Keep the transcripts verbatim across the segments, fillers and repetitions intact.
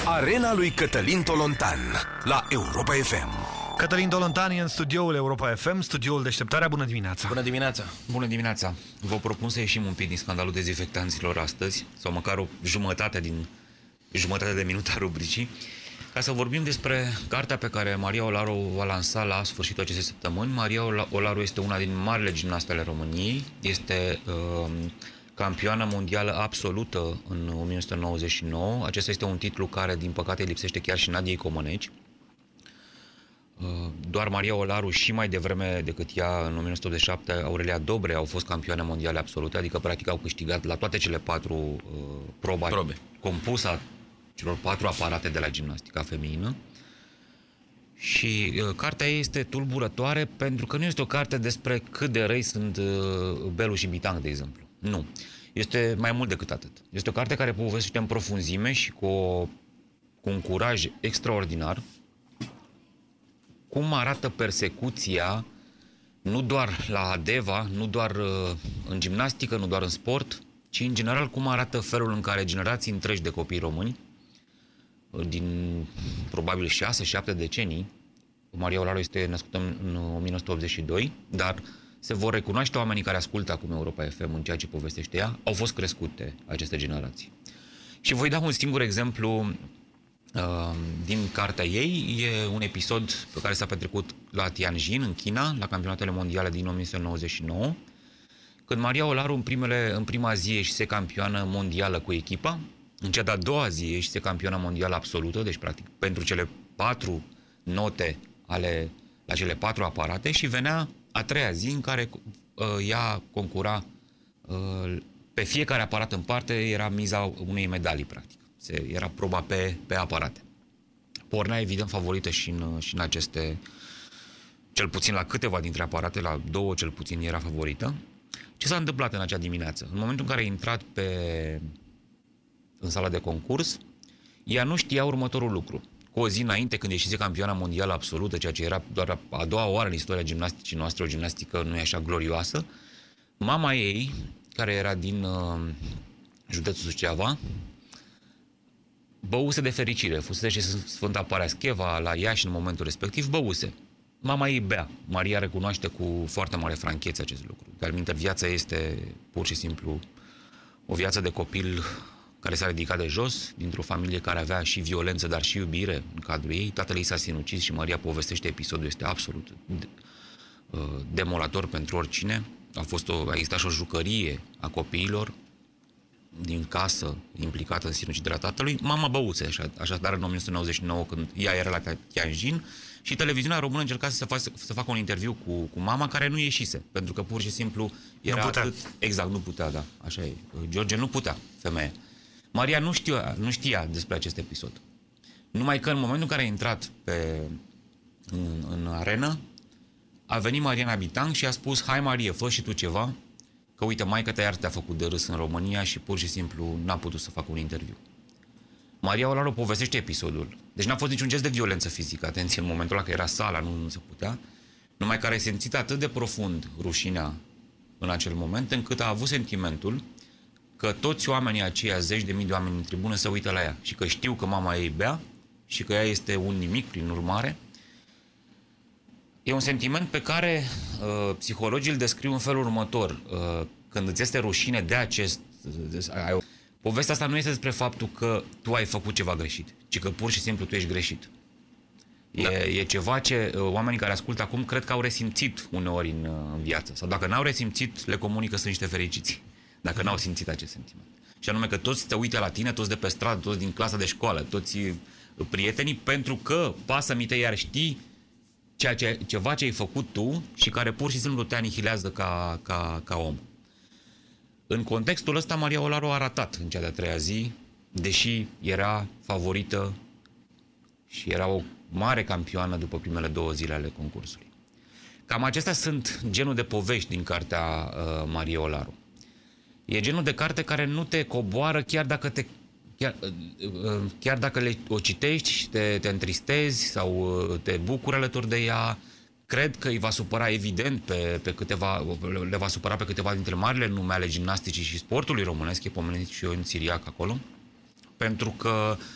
Arena lui Cătălin Tolontan la Europa F M. Cătălin Tolontan e în studioul Europa F M, studioul Deșteptarea. Bună dimineața! Bună dimineața! Bună dimineața! Vă propun să ieșim un pic din scandalul dezinfectanților astăzi, sau măcar o jumătate din jumătate de minut a rubricii, ca să vorbim despre cartea pe care Maria Olaru o va lansa la sfârșitul acestei săptămâni. Maria Olaru este una din marile gimnaste ale României, este uh, campioană mondială absolută în o mie nouă sute nouăzeci și nouă. Acesta este un titlu care, din păcate, lipsește chiar și Nadiei Comăneci. Doar Maria Olaru și mai devreme decât ea, în o mie nouă sute optzeci și șapte, Aurelia Dobre au fost campioane mondiale absolute, adică practic au câștigat la toate cele patru uh, probe, probe compusa celor patru aparate de la gimnastica feminină. Și uh, cartea ei este tulburătoare pentru că nu este o carte despre cât de răi sunt uh, Belu și Bitang, de exemplu. Nu. Este mai mult decât atât. Este o carte care povestește în profunzime și cu, o, cu un curaj extraordinar cum arată persecuția, nu doar la Adeva, nu doar uh, în gimnastică, nu doar în sport, ci în general cum arată felul în care generații întregi de copii români, uh, din probabil șase șapte decenii, Maria Olaru este născută în o mie nouă sute optzeci și doi, dar se vor recunoaște oamenii care ascultă acum Europa F M în ceea ce povestește ea, au fost crescute aceste generații. Și voi da un singur exemplu Uh, din cartea ei. E un episod pe care s-a petrecut la Tianjin, în China, la campionatele mondiale din o mie nouă sute nouăzeci și nouă, când Maria Olaru în, primele, în prima zi ieșise campioană mondială cu echipa, în cea de-a doua zi ieșise campioană mondială absolută, deci practic pentru cele patru note ale, la cele patru aparate, și venea a treia zi în care uh, ea concura uh, pe fiecare aparat în parte, era miza unei medalii, practic. Se, era proba pe, pe aparate. Pornea, evident, favorită și în, și în aceste, cel puțin la câteva dintre aparate, la două cel puțin era favorită. Ce s-a întâmplat în acea dimineață? În momentul în care a intrat pe, în sala de concurs, ea nu știa următorul lucru. Cu o zi înainte, când ieșise campioana mondială absolută, ceea ce era doar a doua oară în istoria gimnasticii noastre, o gimnastică nu e așa glorioasă, mama ei, care era din uh, județul Suceava, băuse de fericire, fusese și Sfânta Parascheva la Iași în momentul respectiv, băuse. Mama ei bea. Maria recunoaște cu foarte mare franchețe acest lucru. De-al minte, viața este pur și simplu o viață de copil care s-a ridicat de jos, dintr-o familie care avea și violență, dar și iubire în cadrul ei. Tatăl ei s-a sinucis și Maria povestește episodul. Este absolut demolator pentru oricine. A, fost o, a existat și o jucărie a copiilor din casă implicată în sinuciderea tatălui. Mama băuse, așadar în o mie nouă sute nouăzeci și nouă, când ea era la Tianjin, și televiziunea română încerca să, fac, să facă un interviu cu, cu mama, care nu ieșise, pentru că pur și simplu era nu putea. atât... Exact, nu putea, da, așa e. George nu putea, femeie. Maria nu știa, nu știa despre acest episod. Numai că în momentul în care a intrat pe, în, în arenă, a venit Mariana Bitang și a spus: hai, Marie, fă și tu ceva, că uite, maică ta iar te-a făcut de râs în România și pur și simplu n-a putut să facă un interviu. Maria Olaru povestește episodul. Deci n-a fost niciun gest de violență fizică, atenție, în momentul ăla că era sala, nu, nu se putea, numai că a resimțit atât de profund rușinea în acel moment, încât a avut sentimentul că toți oamenii aceia, zeci de mii de oameni în tribună, se uită la ea și că știu că mama ei bea și că ea este un nimic, prin urmare. E un sentiment pe care uh, psihologii îl descriu în felul următor. Uh, când îți este rușine de acest... De, ai, povestea asta nu este despre faptul că tu ai făcut ceva greșit, ci că pur și simplu tu ești greșit. E, da. e ceva ce uh, oamenii care ascultă acum cred că au resimțit uneori în, uh, în viață. Sau dacă n-au resimțit, le comunică să sunt niște fericiți. Dacă n-au simțit acest sentiment. Și anume că toți te uită la tine, toți de pe stradă, toți din clasa de școală, toți uh, prietenii, pentru că pasă-mi te iar știi ceea ce, ceva ce ai făcut tu și care pur și simplu te anihilează ca, ca, ca om. În contextul ăsta, Maria Olaru a ratat în cea de-a treia zi, deși era favorită și era o mare campioană după primele două zile ale concursului. Cam acestea sunt genul de povești din cartea uh, Maria Olaru. E genul de carte care nu te coboară chiar dacă te Chiar, chiar dacă le, o citești și te, te întristezi sau te bucuri alături de ea, cred că îi va supăra evident pe, pe câteva, le va supăra pe câteva dintre marile nume ale gimnasticii și sportului românesc, e pomenit și eu în Siriac acolo, pentru că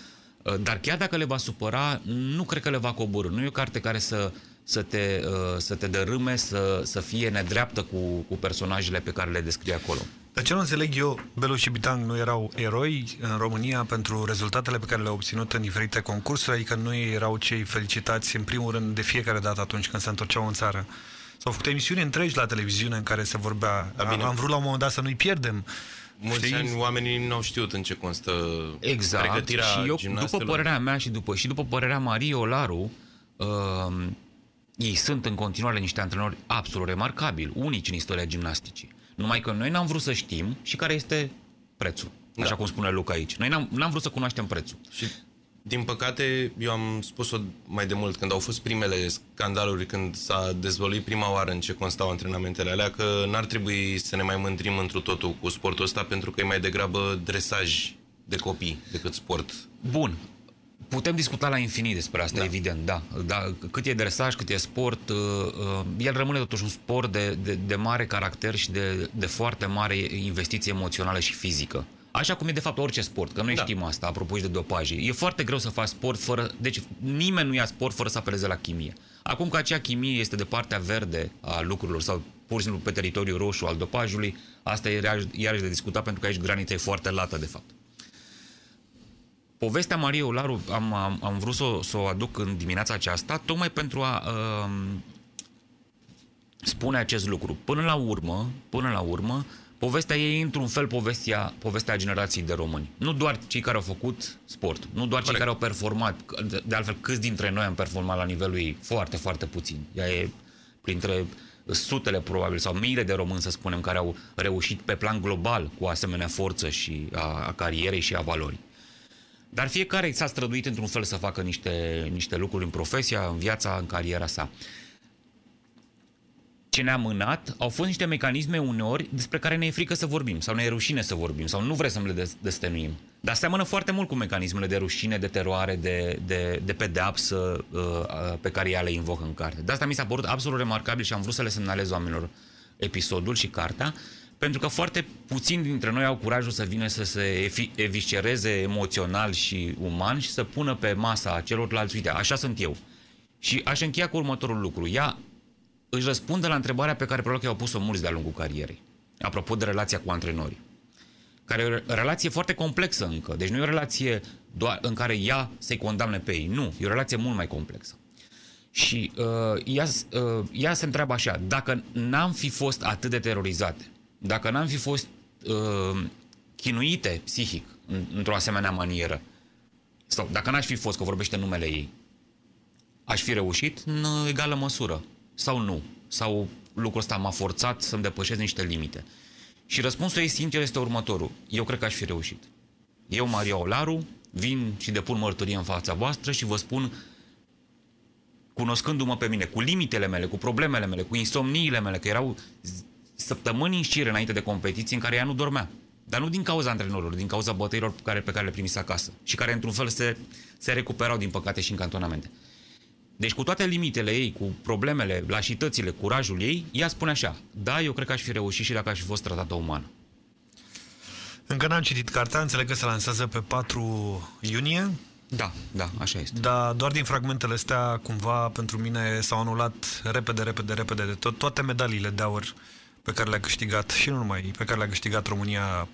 Dar chiar dacă le va supăra, nu cred că le va coborî. Nu e o carte care să, să, te, să te dărâme, să, să fie nedreaptă cu, cu personajele pe care le descrie acolo. Dar ce nu înțeleg eu, Belu și Bitang nu erau eroi în România pentru rezultatele pe care le-au obținut în diferite concursuri, adică nu erau cei felicitați în primul rând de fiecare dată atunci când se întorceau în țară. S-au făcut emisiuni întregi la televiziune în care se vorbea, am, am vrut la un moment dat să nu-i pierdem. Mulți ani oamenii n-au știut în ce constă exact. pregătirea și eu, gimnastelor. după părerea mea și după, și după părerea Mariei Olaru, uh, ei sunt în continuare niște antrenori absolut remarcabili, unici în istoria gimnasticii. Numai că noi n-am vrut să știm și care este prețul. Așa da. cum spune Luca aici. Noi n-am, n-am vrut să cunoaștem prețul. Și, din păcate, eu am spus-o mai de mult, când au fost primele scandaluri, când s-a dezvăluit prima oară în ce constau antrenamentele alea, că n-ar trebui să ne mai mândrim întru totul cu sportul ăsta, pentru că e mai degrabă dresaj de copii decât sport. Bun. Putem discuta la infinit despre asta, da. evident, da. da. Cât e dresaj, cât e sport, uh, uh, el rămâne totuși un sport de, de, de mare caracter și de, de foarte mare investiție emoțională și fizică. Așa cum e de fapt orice sport, că noi da. știm asta, apropo și de dopaje. E foarte greu să faci sport fără... Deci nimeni nu ia sport fără să apeleze la chimie. Acum că acea chimie este de partea verde a lucrurilor sau pur și simplu pe teritoriul roșu al dopajului, asta e iarăși de discutat, pentru că aici granița e foarte lată, de fapt. Povestea Mariei Olaru am, am, am vrut să o, să o aduc în dimineața aceasta, tocmai pentru a uh, spune acest lucru. Până la urmă, până la urmă, povestea ei, într-un fel, povestea, povestea generației de români. Nu doar cei care au făcut sport, nu doar cei care au performat. De altfel, câți dintre noi am performat la nivelul ei? Foarte, foarte puțin. Ea e printre sutele, probabil, sau miile de români, să spunem, care au reușit pe plan global cu asemenea forță și a, a carierei și a valorii. Dar fiecare s-a străduit într-un fel să facă niște, niște lucruri în profesia, în viața, în cariera sa. Ce ne-a mânat au fost niște mecanisme uneori despre care ne e frică să vorbim, sau ne e rușine să vorbim, sau nu vrem să le destăinuim. Dar seamănă foarte mult cu mecanismele de rușine, de teroare, de, de, de pedeapsă uh, pe care ea le invocă în carte. De asta mi s-a părut absolut remarcabil și am vrut să le semnalez oamenilor episodul și cartea, pentru că foarte puțini dintre noi au curajul să vină să se eviscereze emoțional și uman și să pună pe masa celorlalți, uite, așa sunt eu. Și aș încheia cu următorul lucru. Ea își răspunde la întrebarea pe care probabil că i-au pus-o mulți de-a lungul carierei, apropo de relația cu antrenorii, care e o relație foarte complexă încă. Deci nu e o relație doar în care ea să-i condamne pe ei. Nu, e o relație mult mai complexă. Și uh, ea, uh, ea se întreabă așa: dacă n-am fi fost atât de terorizate, dacă n-am fi fost uh, chinuite psihic în, într-o asemenea manieră, sau dacă n-aș fi fost, că vorbește numele ei, aș fi reușit în egală măsură? Sau nu? Sau lucrul ăsta m-a forțat să-mi depășesc niște limite? Și răspunsul ei sincer este următorul: eu cred că aș fi reușit. Eu, Maria Olaru, vin și depun mărturie în fața voastră și vă spun, cunoscându-mă pe mine, cu limitele mele, cu problemele mele, cu insomniile mele, că erau săptămâni în șir înainte de competiții în care ea nu dormea. Dar nu din cauza antrenorilor, din cauza bătăilor pe care, pe care le primise acasă și care într-un fel se, se recuperau din păcate și în cantonamente. Deci cu toate limitele ei, cu problemele, lașitățile, curajul ei, ea spune așa: da, eu cred că aș fi reușit și dacă aș fi fost tratată umană. Încă n-am citit cartea, înțeleg că se lansează pe patru iunie. Da, da, așa este. Dar doar din fragmentele astea, cumva, pentru mine s-au anulat repede, repede, repede de tot toate medaliile de aur pe care le-a câștigat, și nu numai, pe care le-a câștigat România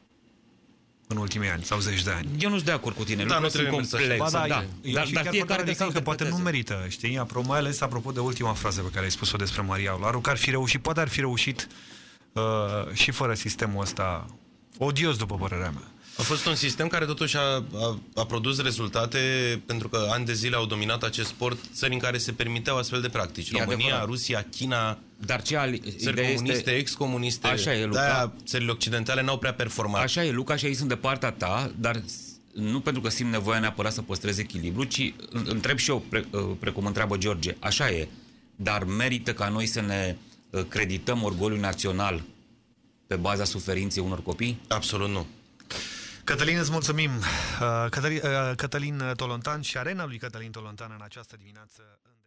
în ultimii ani sau zeci de ani. Eu nu sunt de acord cu tine. Da, nu trebuie complex. Ba, da, da. Eu, Dar, și dar chiar fiecare de că poate nu merită, știi? Mai ales apropo de ultima frază pe care ai spus-o despre Maria Olaru, că ar fi reușit, poate ar fi reușit uh, și fără sistemul ăsta odios, după părerea mea. A fost un sistem care totuși a, a, a produs rezultate, pentru că ani de zile au dominat acest sport țări în care se permiteau astfel de practici. E România, adevărat. Rusia, China, Dar ce al... țări comuniste, este... ex-comuniste. Așa e, Luca. De-aia țările occidentale n-au prea performat. Așa e, Luca, și ei sunt de partea ta, dar nu pentru că simt nevoia neapărat să păstrez echilibru, ci întreb și eu, pre, precum întreabă George, așa e, dar merită ca noi să ne credităm orgoliul național pe baza suferinței unor copii? Absolut nu. Cătălin, îți mulțumim. Cătălin, Cătălin Tolontan și arena lui Cătălin Tolontan în această dimineață.